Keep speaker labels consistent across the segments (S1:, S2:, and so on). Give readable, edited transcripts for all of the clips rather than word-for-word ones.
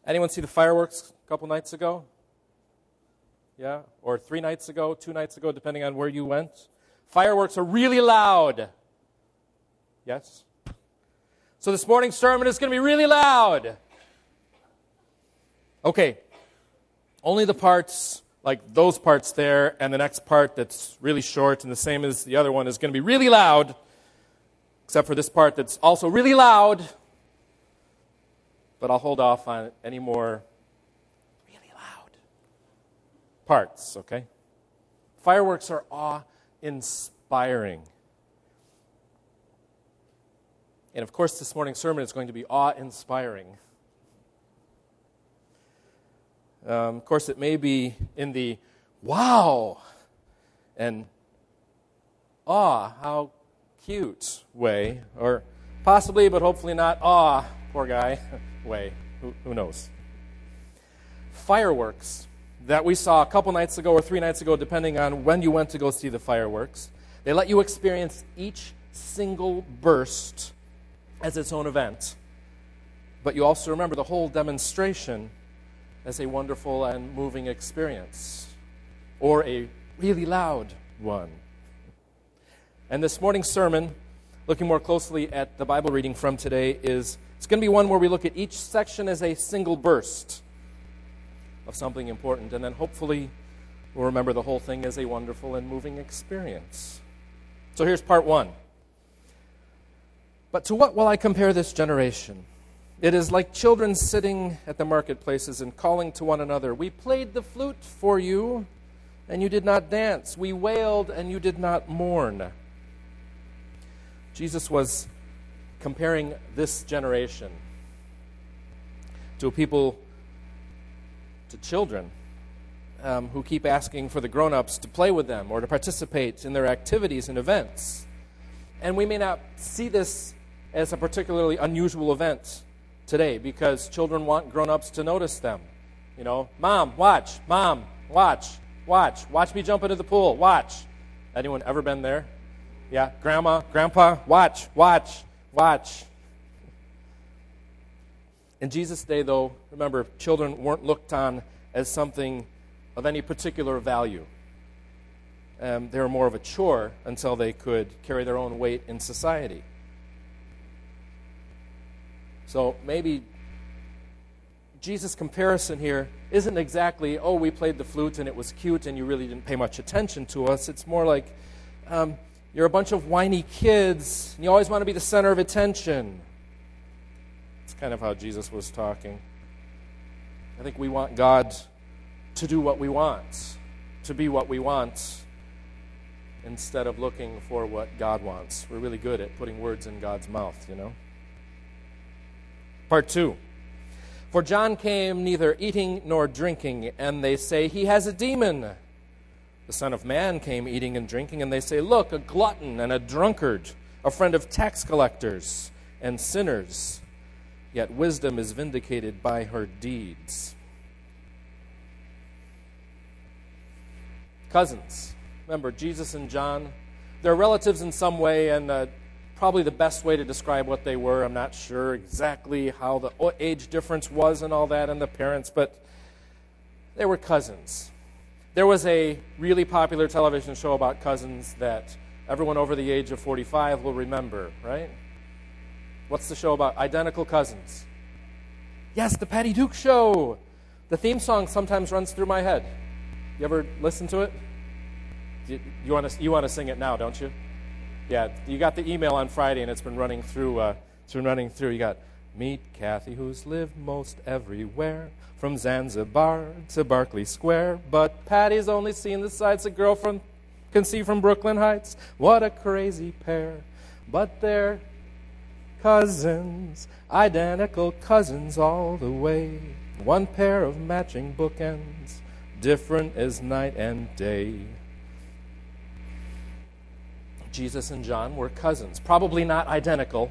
S1: Anyone see the fireworks a couple nights ago? Yeah? Or 3 nights ago, 2 nights ago, depending on where you went? Fireworks are really loud. Yes? So this morning's sermon is going to be really loud. Okay. Only the parts, like those parts there, and the next part that's really short and the same as the other one is going to be really loud, except for this part that's also really loud. But I'll hold off on any more really loud parts, okay? Fireworks are awe-inspiring. And of course, this morning's sermon is going to be awe-inspiring. Of course, it may be in the wow and awe, how cute way, or possibly, but hopefully not awe, poor guy, way. Who knows? Fireworks that we saw a couple nights ago or 3 nights ago, depending on when you went to go see the fireworks, they let you experience each single burst as its own event. But you also remember the whole demonstration as a wonderful and moving experience, or a really loud one. And this morning's sermon, looking more closely at the Bible reading from today, it's going to be one where we look at each section as a single burst of something important, and then hopefully we'll remember the whole thing as a wonderful and moving experience. So here's part 1. But to what will I compare this generation? It is like children sitting at the marketplaces and calling to one another, "We played the flute for you, and you did not dance. We wailed, and you did not mourn." Jesus was comparing this generation to children who keep asking for the grown-ups to play with them or to participate in their activities and events. And we may not see this as a particularly unusual event today because children want grown-ups to notice them. You know, Mom, watch. Mom, watch. Watch me jump into the pool. Watch. Anyone ever been there? Yeah, Grandma, Grandpa, watch. In Jesus' day, though, remember, children weren't looked on as something of any particular value. They were more of a chore until they could carry their own weight in society. So maybe Jesus' comparison here isn't exactly, oh, we played the flute and it was cute and you really didn't pay much attention to us. It's more like you're a bunch of whiny kids and you always want to be the center of attention. It's kind of how Jesus was talking. I think we want God to do what we want, to be what we want, instead of looking for what God wants. We're really good at putting words in God's mouth, you know. Part 2. For John came neither eating nor drinking, and they say, he has a demon. The Son of Man came eating and drinking, and they say, look, a glutton and a drunkard, a friend of tax collectors and sinners. Yet wisdom is vindicated by her deeds. Cousins. Remember, Jesus and John, they're relatives in some way, and probably the best way to describe what they were. I'm not sure exactly how the age difference was and all that and the parents, but they were cousins. There was a really popular television show about cousins that everyone over the age of 45 will remember, right? What's the show about? Identical Cousins. Yes, the Patty Duke Show. The theme song sometimes runs through my head. You ever listen to it? You want to sing it now, don't you? Yeah, you got the email on Friday, and it's been running through. You got, meet Kathy, who's lived most everywhere, from Zanzibar to Berkeley Square, but Patty's only seen the sights a girl can see from Brooklyn Heights. What a crazy pair, but they're cousins, identical cousins all the way. One pair of matching bookends, different as night and day. Jesus and John were cousins, probably not identical.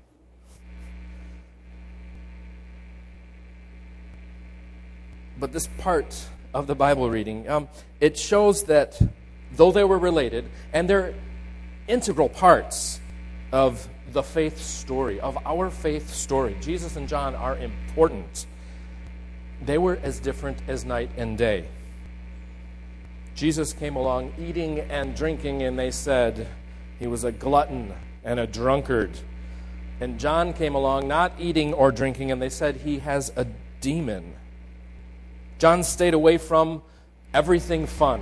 S1: But this part of the Bible reading, it shows that though they were related, and they're integral parts of the faith story, of our faith story. Jesus and John are important. They were as different as night and day. Jesus came along eating and drinking, and they said he was a glutton and a drunkard. And John came along not eating or drinking, and they said he has a demon. John stayed away from everything fun.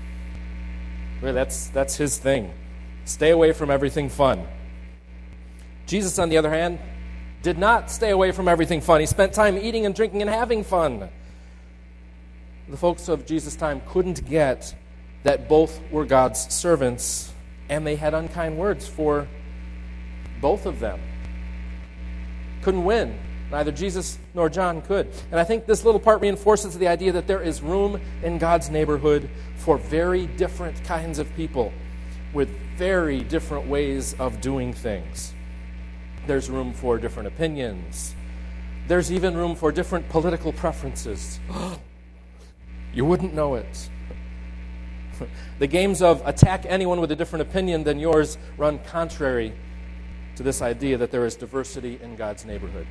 S1: That's his thing. Stay away from everything fun. Jesus, on the other hand, did not stay away from everything fun. He spent time eating and drinking and having fun. The folks of Jesus' time couldn't get that both were God's servants, and they had unkind words for both of them. Couldn't win. Neither Jesus nor John could. And I think this little part reinforces the idea that there is room in God's neighborhood for very different kinds of people with very different ways of doing things. There's room for different opinions. There's even room for different political preferences. You wouldn't know it. The games of attack anyone with a different opinion than yours run contrary to this idea that there is diversity in God's neighborhood.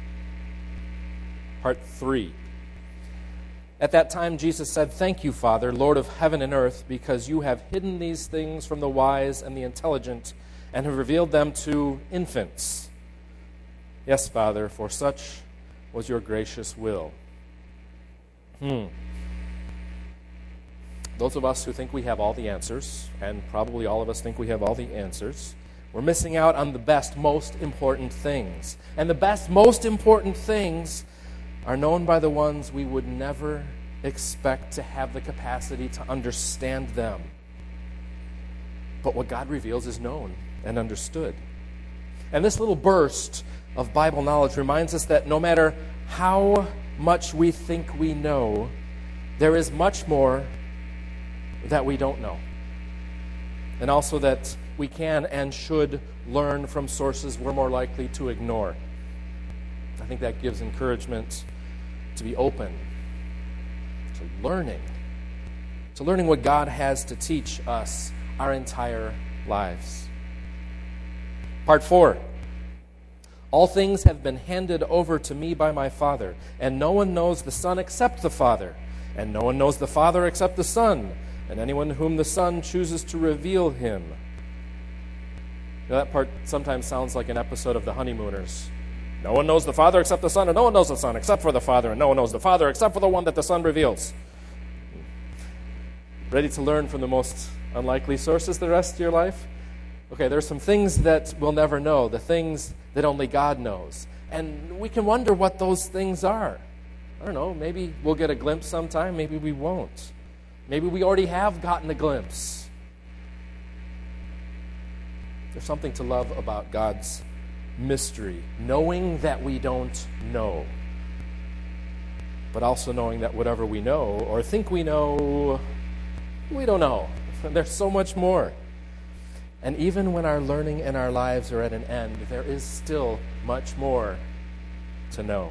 S1: Part 3. At that time, Jesus said, "Thank you, Father, Lord of heaven and earth, because you have hidden these things from the wise and the intelligent and have revealed them to infants. Yes, Father, for such was your gracious will." Those of us who think we have all the answers, and probably all of us think we have all the answers, we're missing out on the best, most important things. And the best, most important things are known by the ones we would never expect to have the capacity to understand them. But what God reveals is known and understood. And this little burst of Bible knowledge reminds us that no matter how much we think we know, there is much more that we don't know. And also that we can and should learn from sources we're more likely to ignore. I think that gives encouragement to be open to learning what God has to teach us our entire lives. Part 4. All things have been handed over to me by my Father, and no one knows the Son except the Father, and no one knows the Father except the Son, and anyone whom the Son chooses to reveal him. That part sometimes sounds like an episode of The Honeymooners. No one knows the Father except the Son, and no one knows the Son except for the Father, and no one knows the Father except for the one that the Son reveals. Ready to learn from the most unlikely sources the rest of your life? Okay, there's some things that we'll never know, the things that only God knows. And we can wonder what those things are. I don't know, maybe we'll get a glimpse sometime, maybe we won't. Maybe we already have gotten a glimpse. There's something to love about God's mystery, knowing that we don't know, but also knowing that whatever we know or think we know, we don't know. There's so much more. And even when our learning and our lives are at an end, there is still much more to know.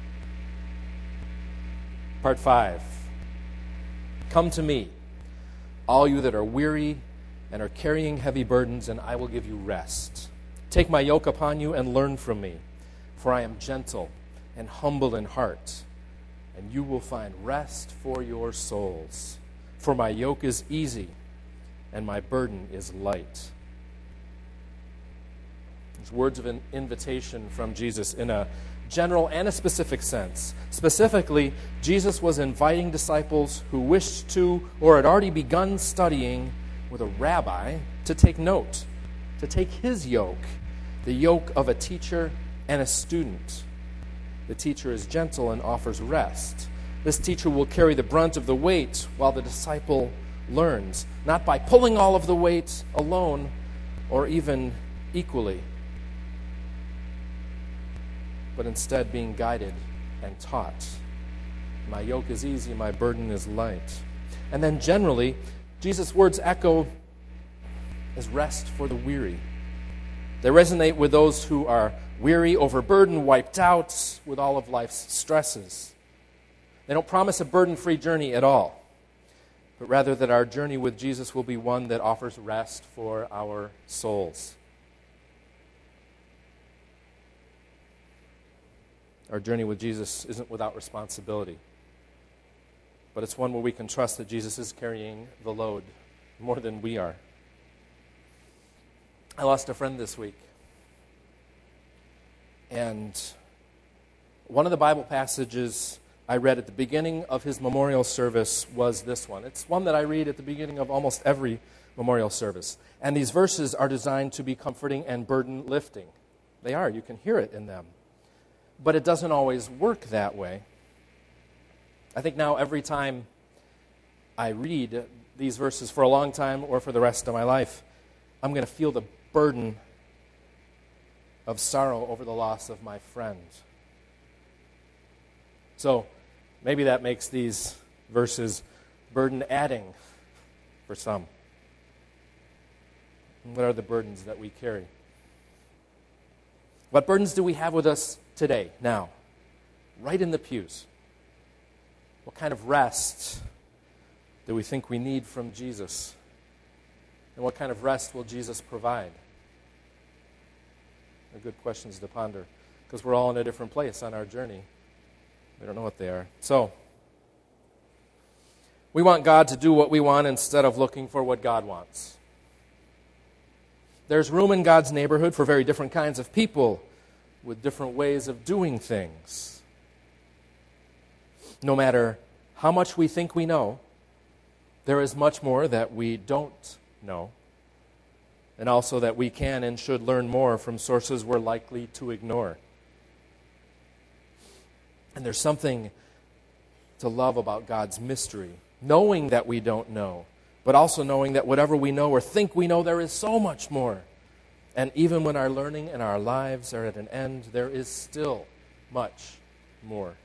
S1: Part 5. Come to me, all you that are weary and are carrying heavy burdens, and I will give you rest. Take my yoke upon you and learn from me, for I am gentle and humble in heart, and you will find rest for your souls. For my yoke is easy, and my burden is light. There's words of an invitation from Jesus in a general and a specific sense. Specifically, Jesus was inviting disciples who wished to or had already begun studying with a rabbi to take note, to take his yoke, the yoke of a teacher and a student. The teacher is gentle and offers rest. This teacher will carry the brunt of the weight while the disciple learns, not by pulling all of the weight alone or even equally, but instead being guided and taught. My yoke is easy, my burden is light. And then generally, Jesus' words echo as rest for the weary. They resonate with those who are weary, overburdened, wiped out with all of life's stresses. They don't promise a burden-free journey at all, but rather that our journey with Jesus will be one that offers rest for our souls. Our journey with Jesus isn't without responsibility, but it's one where we can trust that Jesus is carrying the load more than we are. I lost a friend this week, and one of the Bible passages I read at the beginning of his memorial service was this one. It's one that I read at the beginning of almost every memorial service. And these verses are designed to be comforting and burden lifting. They are. You can hear it in them. But it doesn't always work that way. I think now every time I read these verses for a long time or for the rest of my life, I'm going to feel the burden of sorrow over the loss of my friend. So maybe that makes these verses burden adding for some. What are the burdens that we carry? What burdens do we have with us today, now, right in the pews? What kind of rest do we think we need from Jesus? And what kind of rest will Jesus provide? They're good questions to ponder, because we're all in a different place on our journey. We don't know what they are. So, we want God to do what we want instead of looking for what God wants. There's room in God's neighborhood for very different kinds of people with different ways of doing things. No matter how much we think we know, there is much more that we don't know, and also that we can and should learn more from sources we're likely to ignore. And there's something to love about God's mystery, knowing that we don't know, but also knowing that whatever we know or think we know, there is so much more. And even when our learning and our lives are at an end, there is still much more.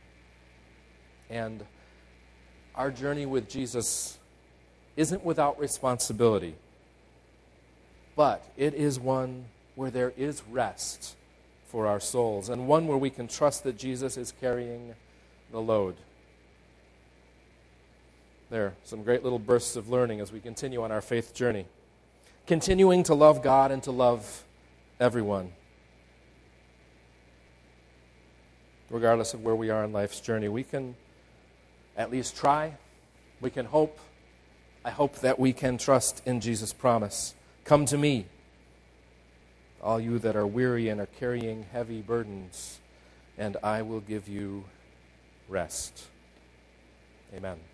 S1: And our journey with Jesus isn't without responsibility, but it is one where there is rest for our souls, and one where we can trust that Jesus is carrying the load. There are some great little bursts of learning as we continue on our faith journey. Continuing to love God and to love everyone. Regardless of where we are in life's journey, we can at least try. We can hope. I hope that we can trust in Jesus' promise. Come to me, all you that are weary and are carrying heavy burdens, and I will give you rest. Amen.